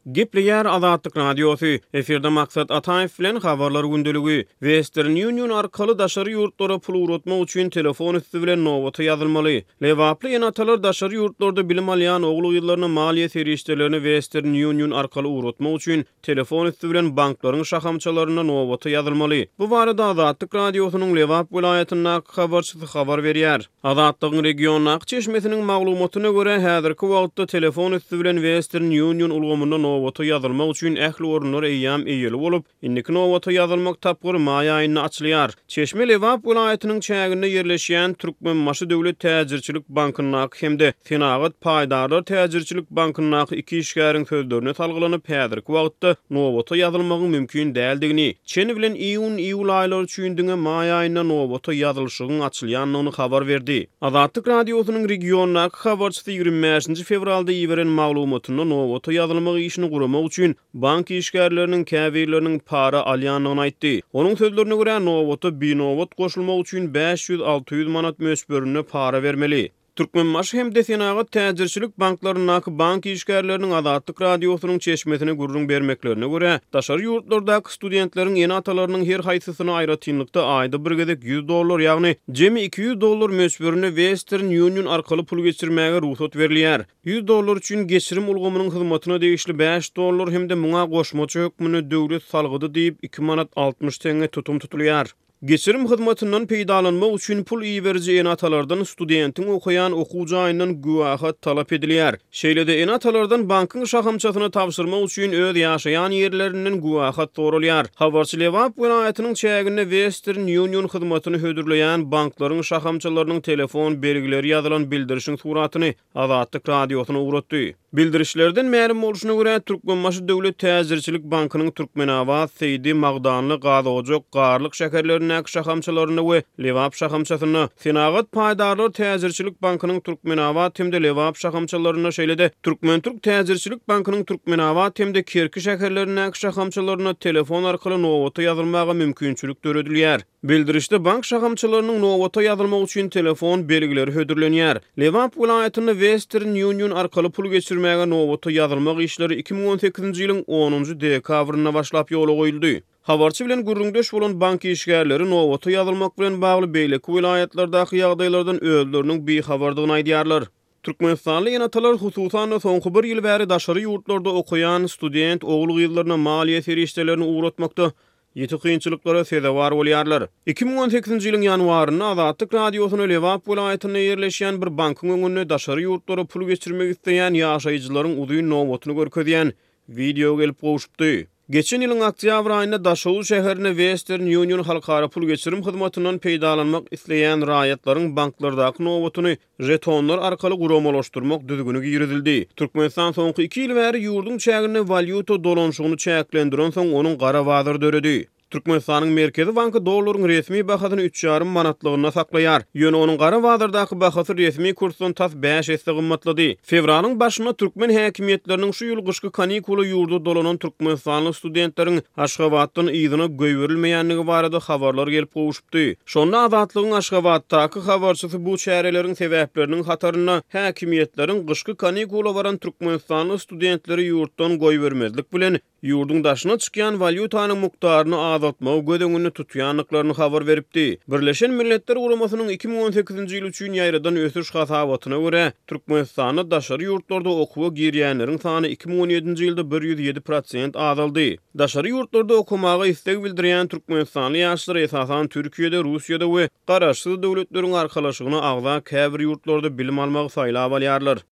Gepleyer Azatlyk Radiosu. Eferde maksat Ataev bilen habarlar gündölügi. Western Union arkaly daşary ýurtlara pul uratmak üçin telefon üstü bilen nowata ýazylmaly. Lewaply ýene-atalar daşary ýurtlarda bilim alýan ogul ýyllaryny maliýe serişdelerini Western Union arkaly uratmak üçin telefon üstü bilen banklaryň şahamçalaryna nowata ýazylmaly. Bu barada Azatlyk Radiosynyň Lewap vilayatynyň habarçysy habar berýär. Azatlygyň regiony çeşmesiniň maglumatyna görä häzirki wagtda telefon üstü bilen Western Union ulgamynda nowata ýazylmak üçin ähli orunlar eýýam eýeli bolup, indiki nowata ýazylmak tapgyry maý aýyna açylýar. Çeşme Lewap vilayatynyň çäginde ýerleşýän Türkmenmaşy Döwlet Täzirçilik Bankynyň hemde Fenagat Paýdarlar Täzirçilik Bankynyň iki işgäriň sözlerine talgylanyp häzirki wagtda nowata ýazylmagyň mümkin däldigini, çeni bilen iýun aýlary üçin maý aýyna nowata ýazylşygyň açylýanlygyny habar berdi. Azatlyk Radiosynyň regiony habarçysy 25 fevralda ýiberen maglumatynda nowata ýazylmagy işini guramak üçin bank işgärleriniň käbirleriniň para alýanlygyny aýtdy. Onuň sözlerine görä nowata binowat goşulmak üçin 500-600 manat mösberine para bermeli. Türkmenmaşy hem Fenagat Täzirçilik banklarynyň bank işgärleriniň Azatlyk Radiosynyň çeşmesine gurrun bermeklerine görä, daşary ýurtlardaky studentleriň ýene atalarynyň her haýsysyna aýratynlykda aýda bir gezek $100, ýagny jemi $200 mösberine Western Union arkaly pul geçirmäge ruhsat berilýär. $100 üçin geçirim ulgamynyň hyzmatyna degişli $5 hem de muňa goşmaçy hökmüne döwlet salgydy diýip 2 manat 60 tenge tutum tutulýar. Geçirim hyzmatynyň peýdalanmak üçin pul iýerji enatalardan studentiň okuyan okuwjy aýyndan güwahat talap edilýär. Şeýlede enatalardan bankyň şahamçasyna tapşyrmak üçin öz ýaşaýan ýerlerinden güwahat sorulýar. Habarçy Lewap vilayatynyň çäginde Western Union hyzmatyny hödürleýän banklaryň şahamçalarynyň telefon belgileri ýazylan bildirişiň suratyny Azatlyk Radiosyna uratdy. Bildirişlerden ma'lum boluşyna görä Türkmenmaşy Döwlet Täzirçilik Bankynyň Türkmenawat, Seydi, Magdanly, Gazawjak, Garlyk şäherleriniň şahamçalaryny we Lewap şahamçasyny Fenagat Paýdarlar Täzirçilik Bankynyň Türkmenawat hem de Lewap şahamçalaryna şeýlede Türk Täzirçilik Bankynyň Türkmenawat hem de Kerki şäherleriniň şahamçalaryna telefon arkaly nowata ýazylmaga mümkinçilik töredilýär. Bildirişde bank şahamçalarynyň nowata ýazylmak üçin telefon belgileri hödürlenýär. Lewap vilayatyny Western Union arkaly pul geçirmäge nowata ýazylmak işleri 2018-nji ýylyň 10-njy dekabryna başlap ýola goýuldy. Habarçy bilen gurrundeş bolan bank işgärleri nowata ýazylmak bilen bagly beýleki vilayatlardaky ýagdaýlardan özleriniň bihabardygyny aýdýarlar. Türkmenistanly ýene-atalar hususan soňky bir ýyl bäri daşary ýurtlarda okuyan student ogul ýyllaryna maliýe serişdelerini uğratmakda ýeti kynçylyklara sebäp bolýarlar. 2018-nji ýylyň ýanwaryna Azatlyk Radiosyny Lewap vilayatyna ýerleşýän bir bankyň öňünde daşary ýurtlara pul geçirmek isleýän ýaşaýjylaryň uduýun nowbatyny görkezýän video gelip goşupdy. Geçen ýylyň oktýabr aýynda Daşow şäherine Western Union halkara pul geçirim hyzmatynyň peýdalanmak isleýän raýatlaryň banklardaky nowbatyny jetonlar arkaly guramalaşdyrmak düzgünü girizildi. Türkmenistan soňky 2 ýyl bäri ýurdun çägine valyuta dolanşygyny çäklendiren soň onuň gara wazir döredi. Türkmenistanyň Merkezi Banky dollaryň resmi bahasyny 3,5 manatlygyna saklaýar. Ýöne onuň gara wazirdaky bahasy resmi kursdan tas 5 esse gymmatlady. Fevralyň başyna türkmen häkimetleriniň şu ýyl gyşky kanikula ýurdu dolanan türkmenistanly studentleriň Aşgabatdan ýygyna göýberilmeýänligi barada habarlar gelip goşupdy. Şonda Azatlygyň Aşgabatdaky habarçysy bu çäreleriň sebäpleriniň hataryna häkimetleriň gyşky kanikula baran türkmenistanly studentleri ýurtdan goýbermezlik bilen ýurdun daşyna çykýan valyutanyň mukdaryny azaltmagy gödeňini tutýanlyklaryny habar beripdi. Birleşen Milletler Guramasynyň 2018-nji ýyl üçin ýaýradan ösüş hasabatyna görä Türkmenistanda daşary ýurtlarda okuwa girýänleriň sany 2017-nji ýylda 107% azaldy. Daşary ýurtlarda okumaga istek bildirýän türkmenistanly ýaşlar esasan Türkiýede, Russiýada we garaşsyz döwletleriň arkalaşygyna agza käbir ýurtlarda bilim almagy saýlap alýarlar.